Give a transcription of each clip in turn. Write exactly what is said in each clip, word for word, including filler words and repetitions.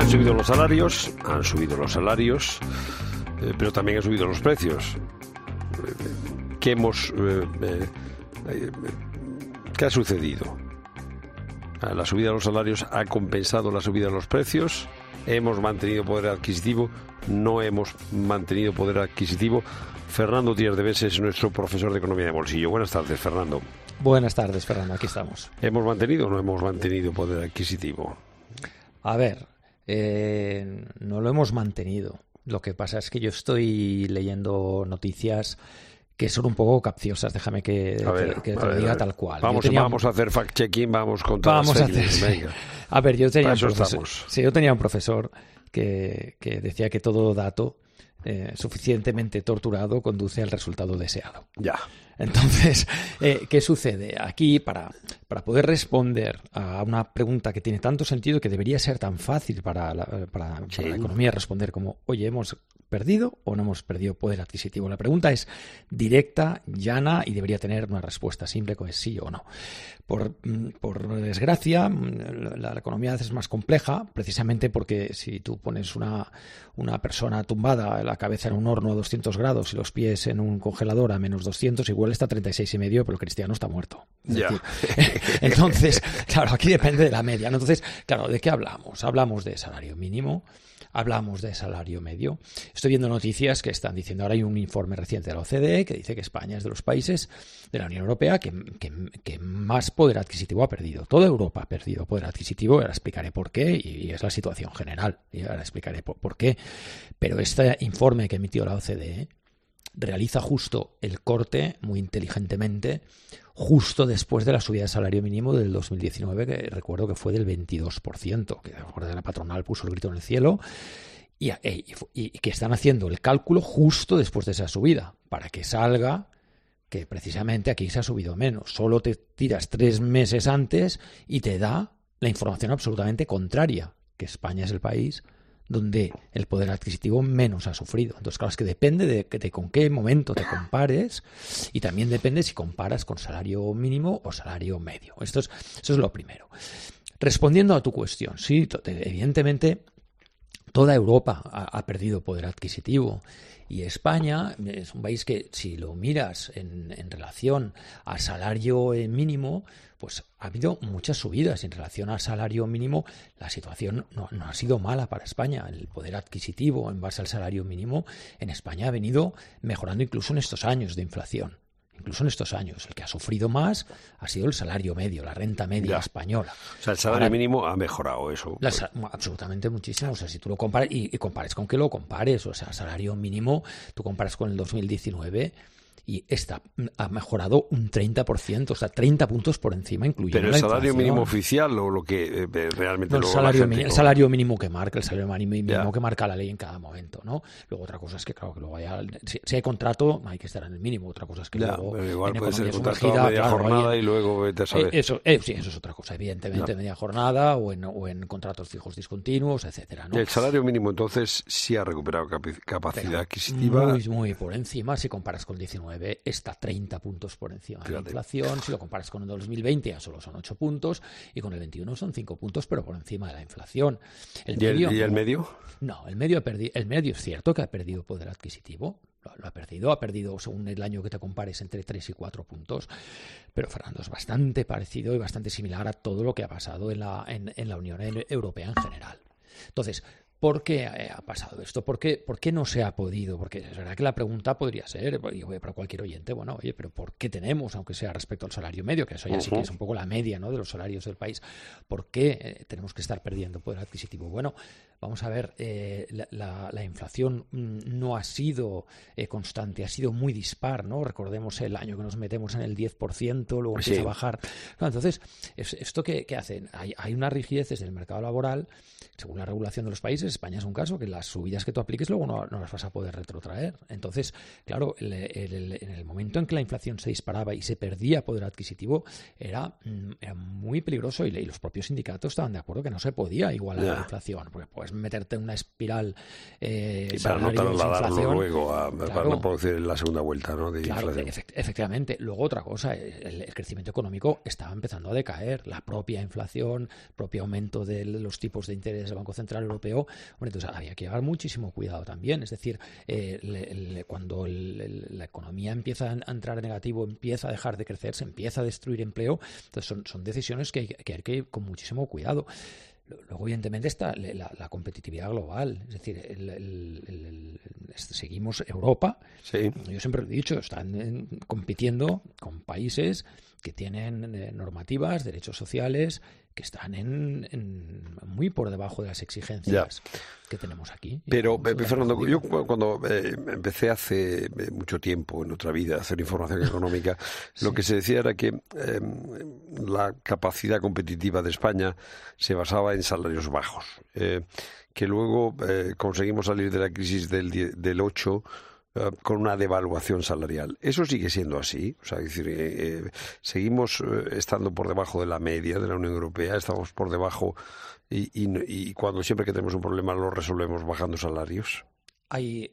Han subido los salarios, han subido los salarios, eh, pero también han subido los precios. ¿Qué hemos, eh, eh, eh, ¿qué ha sucedido? La subida de los salarios ha compensado la subida de los precios. Hemos mantenido poder adquisitivo, no hemos mantenido poder adquisitivo. Fernando Díaz de Bes es nuestro profesor de Economía de Bolsillo. Buenas tardes, Fernando. Buenas tardes, Fernando. Aquí estamos. ¿Hemos mantenido o no hemos mantenido poder adquisitivo? A ver, eh, no lo hemos mantenido. Lo que pasa es que yo estoy leyendo noticias que son un poco capciosas, déjame que, a ver, que, que te lo diga tal cual. Vamos, tenía... vamos a hacer fact-checking, vamos con todas vamos las series. A, hacer... Venga. a ver, yo tenía, un profesor... estamos. Sí, yo tenía un profesor que, que decía que todo dato eh, suficientemente torturado conduce al resultado deseado. Ya. Entonces, eh, ¿qué sucede? Aquí, para, para poder responder a una pregunta que tiene tanto sentido, que debería ser tan fácil para la, para, sí. para la economía responder como, oye, hemos perdido o no hemos perdido poder adquisitivo. La pregunta es directa, llana y debería tener una respuesta simple como es sí o no. Por, por desgracia, la, la economía es más compleja, precisamente porque si tú pones una, una persona tumbada, la cabeza en un horno a doscientos grados y los pies en un congelador a menos doscientos, igual está a treinta y seis y medio, pero el cristiano está muerto. Es ya. decir, entonces, claro, aquí depende de la media, ¿no? Entonces, claro, ¿de qué hablamos? Hablamos de salario mínimo, hablamos de salario medio. Estoy viendo noticias que están diciendo, ahora hay un informe reciente de la O C D E que dice que España es de los países de la Unión Europea que, que, que más poder adquisitivo ha perdido. Toda Europa ha perdido poder adquisitivo, ahora explicaré por qué, y es la situación general, y ahora explicaré por, por qué. Pero este informe que emitió la O C D E realiza justo el corte, muy inteligentemente, justo después de la subida de salario mínimo del dos mil diecinueve, que recuerdo que fue del veintidós por ciento, que la patronal puso el grito en el cielo, y, y, y que están haciendo el cálculo justo después de esa subida, para que salga que precisamente aquí se ha subido menos. Solo te tiras tres meses antes y te da la información absolutamente contraria, que España es el país donde el poder adquisitivo menos ha sufrido. Entonces, claro, es que depende de, de con qué momento te compares y también depende si comparas con salario mínimo o salario medio. Esto es, eso es lo primero. Respondiendo a tu cuestión, sí, evidentemente toda Europa ha, ha perdido poder adquisitivo y España es un país que, si lo miras en, en relación al salario mínimo, pues ha habido muchas subidas. En relación al salario mínimo, la situación no, no ha sido mala para España. El poder adquisitivo en base al salario mínimo en España ha venido mejorando incluso en estos años de inflación. Incluso en estos años, el que ha sufrido más ha sido el salario medio, la renta media ya. española. O sea, el salario Ahora, mínimo ha mejorado eso. La, absolutamente muchísimo. O sea, si tú lo compares, y, y compares con que lo compares, o sea, el salario mínimo, tú comparas con el dos mil diecinueve y esta ha mejorado un treinta por ciento, o sea, treinta puntos por encima, incluyendo ¿Pero el la salario inflación. mínimo oficial o lo que eh, realmente... No, el, salario mínimo, el salario mínimo que marca, el salario mínimo ya. que marca la ley en cada momento, ¿no? Luego otra cosa es que, claro, que luego haya... Si, si hay contrato, hay que estar en el mínimo. Otra cosa es que ya, luego... Pero igual en puede ser contrato sumergida, a media claro, jornada hay, y luego vete a saber. Eh, eso, eh, sí, eso es otra cosa, evidentemente, ya. media jornada o en, o en contratos fijos discontinuos, etcétera, ¿no? El salario mínimo, entonces, sí ha recuperado capi- capacidad Pero adquisitiva. Muy, muy por encima. Si comparas con diecinueve, está treinta puntos por encima de la inflación. Si lo comparas con el dos mil veinte, ya solo son ocho puntos, y con el veintiuno son cinco puntos, pero por encima de la inflación. El ¿Y, el, medio, ¿Y el medio? No, el medio, ha perdi- el medio es cierto que ha perdido poder adquisitivo. Lo, lo ha perdido, ha perdido según el año que te compares entre tres y cuatro puntos. Pero, Fernando, es bastante parecido y bastante similar a todo lo que ha pasado en la, en, en la Unión Europea en general. Entonces, ¿por qué ha pasado esto? ¿Por qué, ¿Por qué no se ha podido? Porque es verdad que la pregunta podría ser, para cualquier oyente, bueno, oye, pero ¿por qué tenemos, aunque sea respecto al salario medio, que eso ya uh-huh. sí que es un poco la media, ¿no?, de los salarios del país, ¿por qué eh, tenemos que estar perdiendo poder adquisitivo? Bueno, vamos a ver, eh, la, la, la inflación no ha sido eh, constante, ha sido muy dispar, ¿no? Recordemos el año que nos metemos en el diez por ciento, luego empieza sí. a bajar. No, entonces, ¿esto qué, qué hacen? Hay, hay unas rigideces del mercado laboral, según la regulación de los países, España es un caso que las subidas que tú apliques luego no, no las vas a poder retrotraer. Entonces, claro, el, el, el, en el momento en que la inflación se disparaba y se perdía poder adquisitivo, era, era muy peligroso y, y los propios sindicatos estaban de acuerdo que no se podía igualar yeah. la inflación, porque puedes meterte en una espiral eh, y para no trasladarlo luego a, claro, para no producir la segunda vuelta, ¿no? de claro, inflación. Efect, efectivamente. Luego otra cosa, el, el crecimiento económico estaba empezando a decaer, la propia inflación, propio aumento de los tipos de interés del Banco Central Europeo. Bueno, entonces había que llevar muchísimo cuidado también. Es decir, eh, le, le, cuando el, el, la economía empieza a entrar en negativo, empieza a dejar de crecer, se empieza a destruir empleo, entonces son, son decisiones que hay, que hay que ir con muchísimo cuidado. Luego, evidentemente, está la, la competitividad global. Es decir, el, el, el, el, seguimos Europa. Sí. Yo siempre lo he dicho, están en, compitiendo con países que tienen eh, normativas, derechos sociales, que están en, en muy por debajo de las exigencias ya. que tenemos aquí. Pero, eh, Fernando, yo cuando eh, empecé hace mucho tiempo en otra vida a hacer información económica, sí. lo que se decía era que eh, la capacidad competitiva de España se basaba en salarios bajos, eh, que luego eh, conseguimos salir de la crisis del, del ocho Uh, con una devaluación salarial. ¿Eso sigue siendo así? O sea, es decir, eh, eh, seguimos eh, estando por debajo de la media de la Unión Europea, estamos por debajo y, y, y cuando siempre que tenemos un problema lo resolvemos bajando salarios. Hay,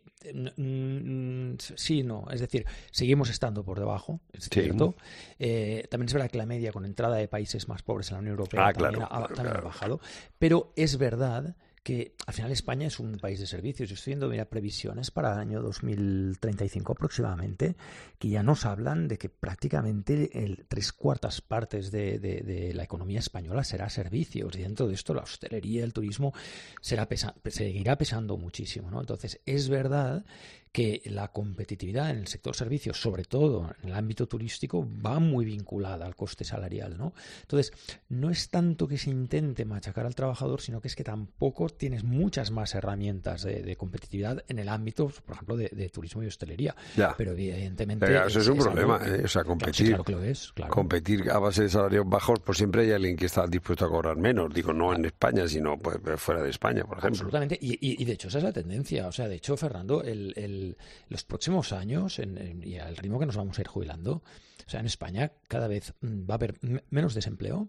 mm, sí, no, es decir, seguimos estando por debajo, es cierto. Sí. Eh, también es verdad que la media con entrada de países más pobres en la Unión Europea ah, también, claro, ha, claro, también claro. ha bajado, pero es verdad que al final España es un país de servicios. Yo estoy viendo mira, previsiones para el año dos mil treinta y cinco aproximadamente, que ya nos hablan de que prácticamente el tres cuartas partes de, de, de la economía española será servicios, y dentro de esto la hostelería, el turismo será pesa, seguirá pesando muchísimo, ¿no? Entonces es verdad que la competitividad en el sector servicios, sobre todo en el ámbito turístico, va muy vinculada al coste salarial, ¿no? Entonces, no es tanto que se intente machacar al trabajador, sino que es que tampoco tienes muchas más herramientas de, de competitividad en el ámbito, por ejemplo, de, de turismo y hostelería. Ya. Pero evidentemente... Pero eso es, es un es problema, algo, ¿eh? O sea, competir, claro, sí, claro que lo es, claro. competir a base de salarios bajos, pues siempre hay alguien que está dispuesto a cobrar menos. Digo, no en España, sino pues, fuera de España, por ejemplo. Absolutamente. Y, y, y de hecho esa es la tendencia. O sea, de hecho, Fernando, el... el los próximos años, en, en, y al ritmo que nos vamos a ir jubilando, o sea, en España cada vez va a haber menos desempleo,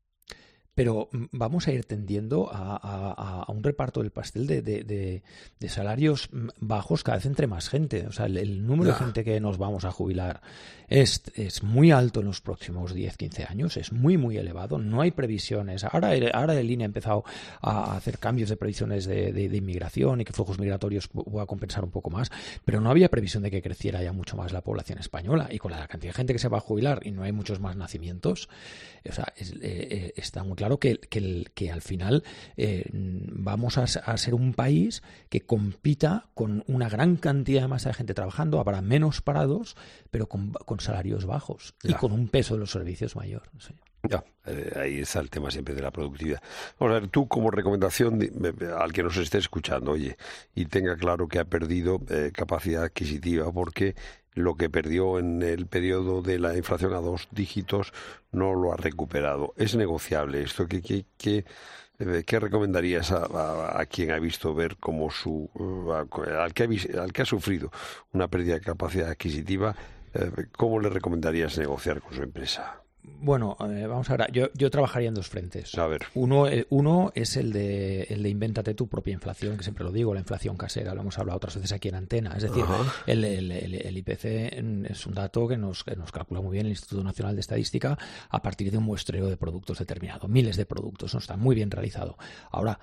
pero vamos a ir tendiendo a, a, a un reparto del pastel de, de, de, de salarios bajos cada vez entre más gente. O sea, el, el número no. de gente que nos vamos a jubilar es, es muy alto en los próximos diez, quince años, es muy, muy elevado. No hay previsiones. Ahora, ahora el I N E ha empezado a hacer cambios de previsiones de, de, de inmigración y que flujos migratorios pueda compensar un poco más, pero no había previsión de que creciera ya mucho más la población española. Y con la cantidad de gente que se va a jubilar y no hay muchos más nacimientos, o sea, es, eh, está muy claro que, que, el, que al final eh, vamos a, a ser un país que compita con una gran cantidad de masa de gente trabajando, habrá menos parados, pero con, con salarios bajos ya. y con un peso de los servicios mayor. Sí. Ya, eh, ahí está el tema siempre de la productividad. Vamos a ver, tú como recomendación de, de, al que nos esté escuchando, oye, y tenga claro que ha perdido eh, capacidad adquisitiva porque lo que perdió en el periodo de la inflación a dos dígitos no lo ha recuperado. ¿Es negociable esto? ¿Qué, qué, qué, qué recomendarías a, a, a quien ha visto ver cómo su... A, al, que ha, al que ha sufrido una pérdida de capacidad adquisitiva, eh, cómo le recomendarías negociar con su empresa? Bueno, eh, vamos a ver, yo, yo trabajaría en dos frentes. A ver. Uno, eh, uno es el de, el de invéntate tu propia inflación, que siempre lo digo, la inflación casera, lo hemos hablado otras veces aquí en Antena. Es decir, el, el, el, el I P C es un dato que nos, que nos calcula muy bien el Instituto Nacional de Estadística a partir de un muestreo de productos determinado, miles de productos, ¿no? Está muy bien realizado. Ahora,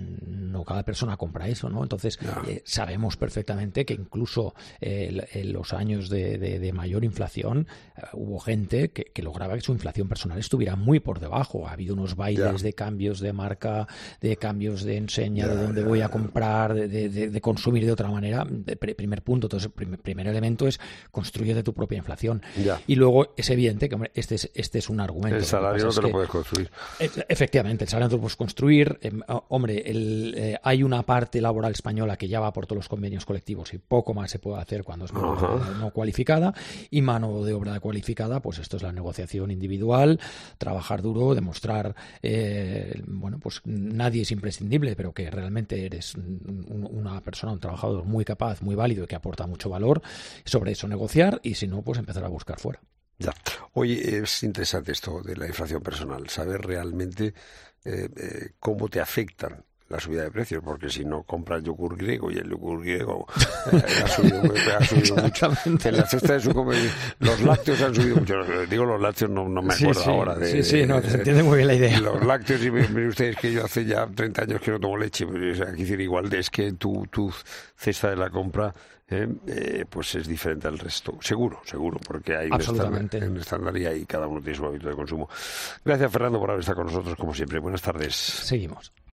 no cada persona compra eso, ¿no? Entonces no. Eh, sabemos perfectamente que incluso eh, en los años de, de, de mayor inflación eh, hubo gente que, que lograba que su inflación personal estuviera muy por debajo. Ha habido unos bailes ya. de cambios de marca, de cambios de enseña, ya, de dónde ya, voy a comprar, de, de, de consumir de otra manera. De pr- primer punto, entonces el primer, primer elemento es construir de tu propia inflación. Ya. Y luego es evidente que hombre, este, es, este es un argumento. El salario no te lo que, puedes construir. Efectivamente, el salario no te lo puedes construir. Eh, hombre, eh, el, eh, hay una parte laboral española que ya va por todos los convenios colectivos y poco más se puede hacer cuando es mano de obra no cualificada, y mano de obra cualificada, pues esto es la negociación individual, trabajar duro, demostrar, eh, bueno, pues nadie es imprescindible, pero que realmente eres un, una persona, un trabajador muy capaz, muy válido y que aporta mucho valor. Sobre eso negociar, y si no, pues empezar a buscar fuera. Ya. Oye, es interesante esto de la inflación personal, saber realmente eh, eh, cómo te afectan la subida de precios, porque si no compras yogur griego y el yogur griego eh, ha subido, ha subido mucho. En la cesta de su comer, los lácteos han subido mucho. Digo los lácteos, no, no me acuerdo sí, sí, ahora. De, sí, sí, no, se entiende muy bien la idea. Los lácteos, y miren ustedes que yo hace ya treinta años que no tomo leche, pues, aquí decir, igual es que tu, tu cesta de la compra Eh, eh, pues es diferente al resto, seguro, seguro, porque hay un estándar, un estándar y ahí cada uno tiene su hábito de consumo. Gracias, Fernando, por haber estado con nosotros, como siempre. Buenas tardes. Seguimos.